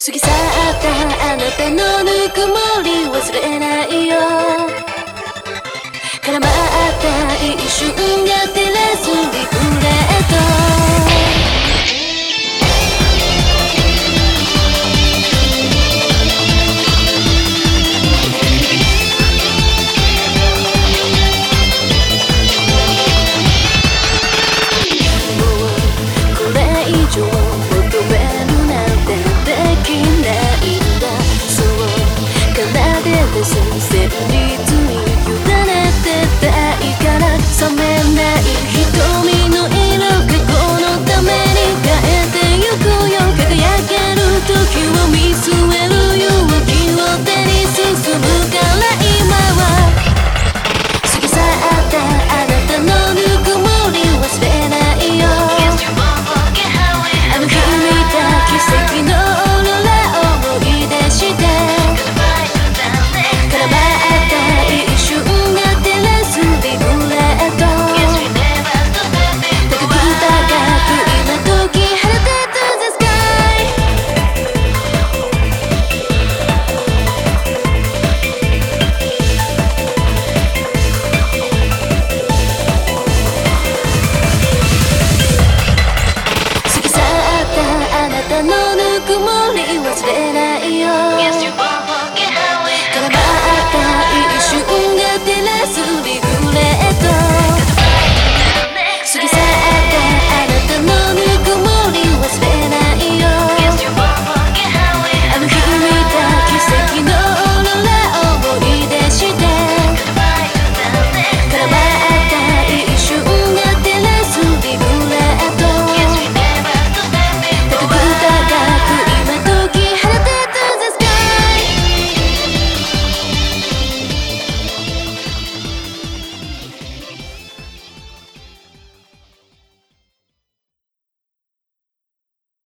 過ぎ去ったあなたのぬくもり忘れないよ。絡まった一瞬が照らすリフレット。旋律に委ねてたいから冷めない瞳の色がこのために変えてゆくよ。輝ける時を見据える勇気を手に進むから今は過ぎ去ったあなたのぬくもり忘れないよ。あの日見た奇跡のオーロラ思い出してのぬくもり忘れないよ。